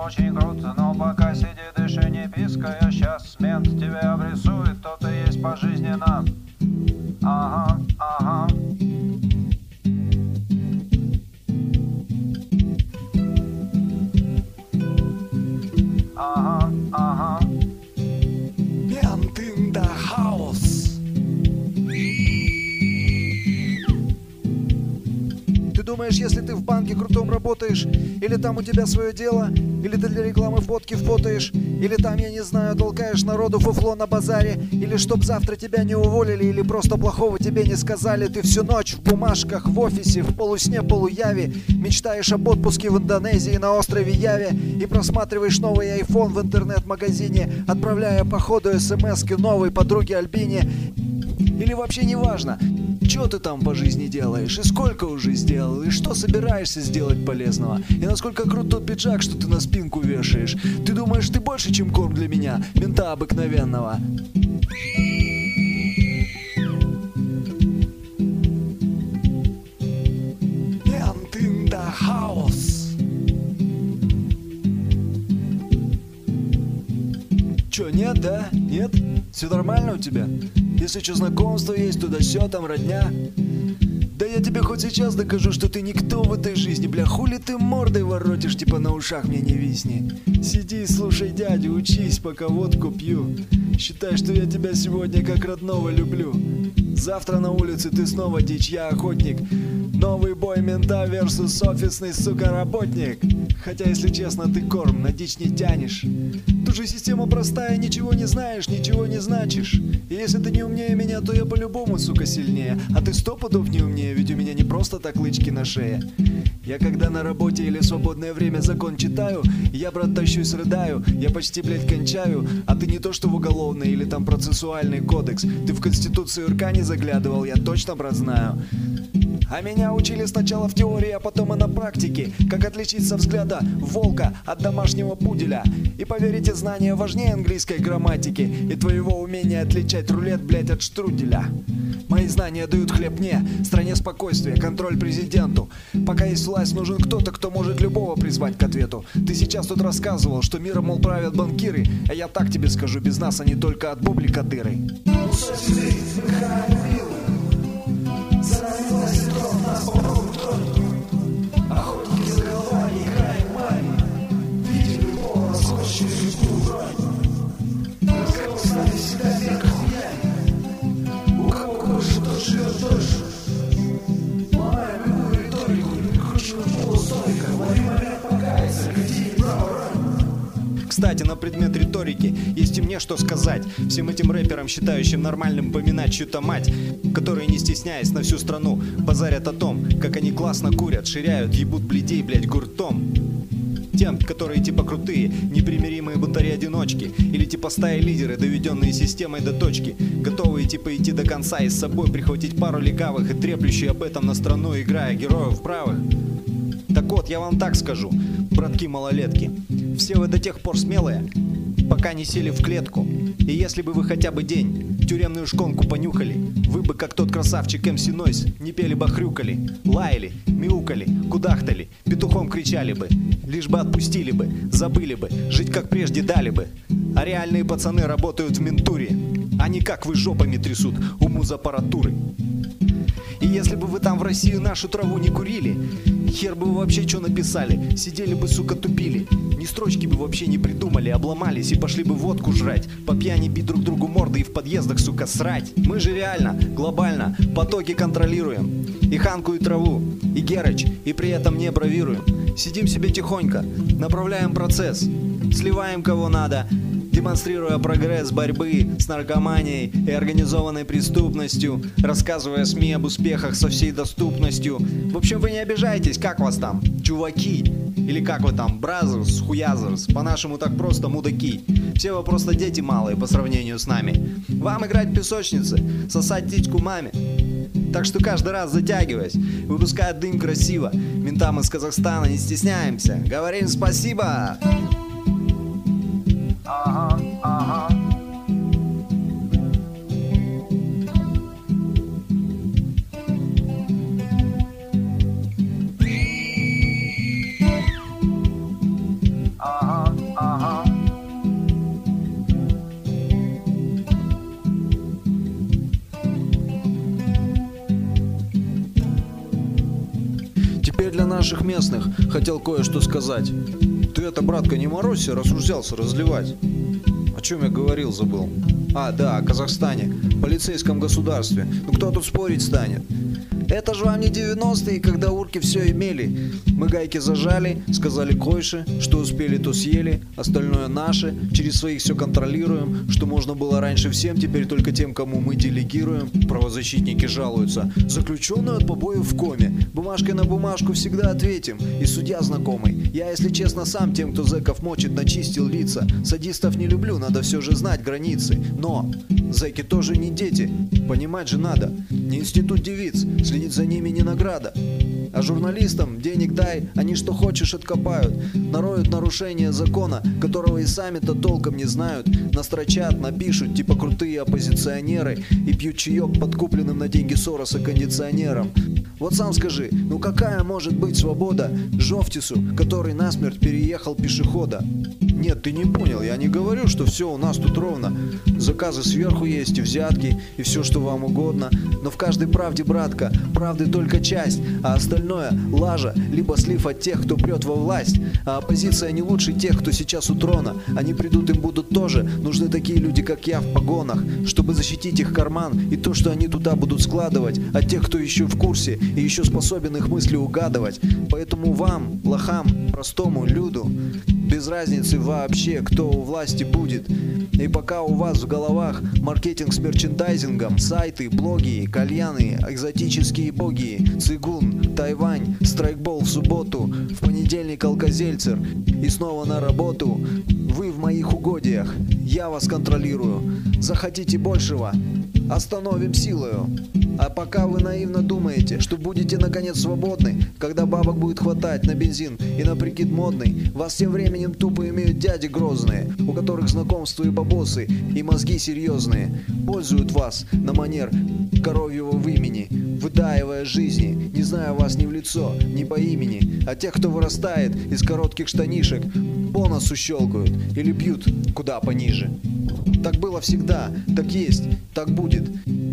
очень круто, но пока сиди, дыши, не пискай. А сейчас мент тебя обрисует, то ты есть пожизненно. Ага, ага. Ага, ага. Mент in the house. Ты думаешь, если ты в банке крутом работаешь, или там у тебя свое дело, или ты для рекламы фотки фотоешь, или там, я не знаю, толкаешь народу фуфло на базаре, или чтоб завтра тебя не уволили, или просто плохого тебе не сказали, ты всю ночь в бумажках, в офисе, в полусне, полуяве мечтаешь об отпуске в Индонезии на острове Яве и просматриваешь новый iPhone в интернет-магазине, отправляя по ходу смс-ки новой подруге Альбине. Или вообще не важно, что ты там по жизни делаешь, и сколько уже сделал, и что собираешься сделать полезного, и насколько крут тот пиджак, что ты на спинку вешаешь. Ты думаешь, ты больше, чем корм для меня, мента обыкновенного? Мент in the house. Чё, нет, да? Нет? Все нормально у тебя? Если что, знакомство есть, туда-сё, там родня. Да я тебе хоть сейчас докажу, что ты никто в этой жизни. Бля, хули ты мордой воротишь, типа на ушах мне не висни. Сиди и слушай дядю, учись, пока водку пью. Считай, что я тебя сегодня как родного люблю. Завтра на улице ты снова дичь, я охотник. Новый бой мента versus офисный, сука, работник. Хотя, если честно, ты корм, на дичь не тянешь. Тут же система простая, ничего не знаешь, ничего не значишь. И если ты не умнее меня, то я по-любому, сука, сильнее. А ты 100 пудов не умнее, ведь у меня не просто так лычки на шее. Я когда на работе или в свободное время закон читаю, я, брат, тащусь, рыдаю, я почти, блядь, кончаю. А ты не то что в уголовный или там процессуальный кодекс. Ты в Конституцию РК не заглядывал, я точно, брат, знаю. А меня учили сначала в теории, а потом и на практике. Как отличить со взгляда волка от домашнего пуделя. И поверите, знания важнее английской грамматики и твоего умения отличать рулет, блять, от штруделя. Мои знания дают хлеб мне, стране спокойствия, контроль президенту. Пока есть власть, нужен кто-то, кто может любого призвать к ответу. Ты сейчас тут рассказывал, что миром, мол, правят банкиры. А я так тебе скажу, без нас они только от бублика дыры. Охотники за головами играем маме. Видели любого, скотчем судьбу бронь. Разговор стали всегда века хуями. У кого больше, тот живет дольше. Ломаем любую риторику, круче полустойка. Владимир ряд покаяться, людей право рань. Кстати, на предмет риторики есть и мне что сказать всем этим рэперам, считающим нормальным поминать чью-то мать, которые, не стесняясь, на всю страну базарят о том, как они классно курят, ширяют, ебут блядей, блядь, гуртом. Тем, которые типа крутые, непримиримые бунтари-одиночки, или типа стаи-лидеры, доведенные системой до точки, готовые типа идти до конца и с собой прихватить пару легавых и треплющие об этом на страну, играя героев правых. Так вот, я вам так скажу, братки-малолетки, все вы до тех пор смелые, пока не сели в клетку. И если бы вы хотя бы день тюремную шконку понюхали, вы бы, как тот красавчик MC Noise, не пели бы, хрюкали, лаяли, мяукали, кудахтали, петухом кричали бы, лишь бы отпустили бы, забыли бы, жить как прежде дали бы. А реальные пацаны работают в ментуре, а не как вы жопами трясут у муз-аппаратуры. И если бы вы там в Россию нашу траву не курили, хер бы вы вообще что написали, сидели бы, сука, тупили. Ни строчки бы вообще не придумали, обломались и пошли бы водку жрать, по пьяни бить друг другу морды и в подъездах, сука, срать. Мы же реально, глобально, потоки контролируем. И ханку, и траву, и герыч, и при этом не бравируем. Сидим себе тихонько, направляем процесс, сливаем кого надо, демонстрируя прогресс борьбы с наркоманией и организованной преступностью, рассказывая СМИ об успехах со всей доступностью. В общем, вы не обижайтесь, как вас там, чуваки? Или как вы там, бразерс, хуязерс, по-нашему так просто мудаки. Все вы просто дети малые по сравнению с нами. Вам играть в песочнице, сосать титьку маме. Так что каждый раз затягиваясь, выпуская дым красиво, ментам из Казахстана не стесняемся, говорим спасибо. Ага, ага. Ага. наших местных хотел кое-что сказать. Ты это, братка, не морозься, раз уж взялся разливать. О чем я говорил, забыл. А, да, о Казахстане, полицейском государстве. Ну кто тут спорить станет? Это же вам не 90-е, когда урки все имели. Мы гайки зажали, сказали койши, что успели, то съели, остальное наше, через своих все контролируем, что можно было раньше всем, теперь только тем, кому мы делегируем. Правозащитники жалуются. Заключенный от побоев в коме. Бумажкой на бумажку всегда ответим. И судья знакомый. Я, если честно, сам тем, кто зэков мочит, начистил лица. Садистов не люблю, надо все же знать границы. Но зэки тоже не дети, понимать же надо. Не институт девиц, следить за ними не награда. А журналистам денег дай, они что хочешь откопают. Нароют нарушение закона, которого и сами-то толком не знают. Настрочат, напишут, типа крутые оппозиционеры, и пьют чаек под купленным на деньги Сороса кондиционером. Вот сам скажи, ну какая может быть свобода Жовтису, который насмерть переехал пешехода? Нет, ты не понял, я не говорю, что все у нас тут ровно. Заказы сверху есть, и взятки, и все, что вам угодно. Но в каждой правде, братка, правды только часть, а остальное лажа, либо слив от тех, кто прет во власть. А оппозиция не лучше тех, кто сейчас у трона. Они придут, им будут тоже нужны такие люди, как я, в погонах, чтобы защитить их карман и то, что они туда будут складывать, от тех, кто еще в курсе и еще способен их мысли угадывать. Поэтому вам, лохам, простому люду, без разницы вообще, кто у власти будет. И пока у вас в головах маркетинг с мерчендайзингом, сайты, блоги, кальяны, экзотические боги, цигун, Тайвань, страйкбол в субботу, в понедельник алкозельцер и снова на работу. Вы в моих угодьях, я вас контролирую. Захотите большего, остановим силою. А пока вы наивно думаете, что будете наконец свободны, когда бабок будет хватать на бензин и на прикид модный, вас тем временем тупо имеют дяди грозные, у которых знакомства и бабосы, и мозги серьезные, пользуют вас на манер коровьего вымени, выдаивая жизни, не зная вас ни в лицо, ни по имени, а тех, кто вырастает из коротких штанишек, по носу щелкают или бьют куда пониже. Так было всегда, так есть, так будет.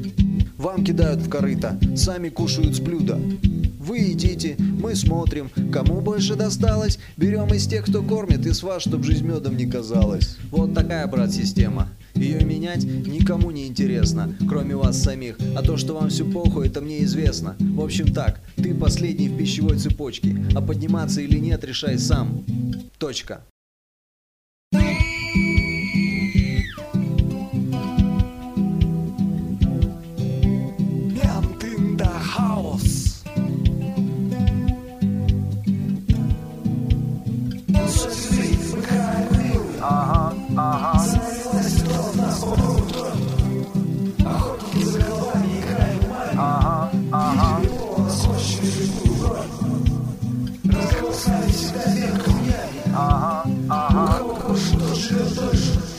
Вам кидают в корыто, сами кушают с блюда. Вы идите, мы смотрим, кому больше досталось, берем из тех, кто кормит, и с вас, чтоб жизнь медом не казалась. Вот такая, брат, система. Ее менять никому не интересно, кроме вас самих, а то, что вам все похуй, это мне известно. В общем так, ты последний в пищевой цепочке, а подниматься или нет, решай сам. Точка. Разголосали себя веком ями. У кого что живет дольше.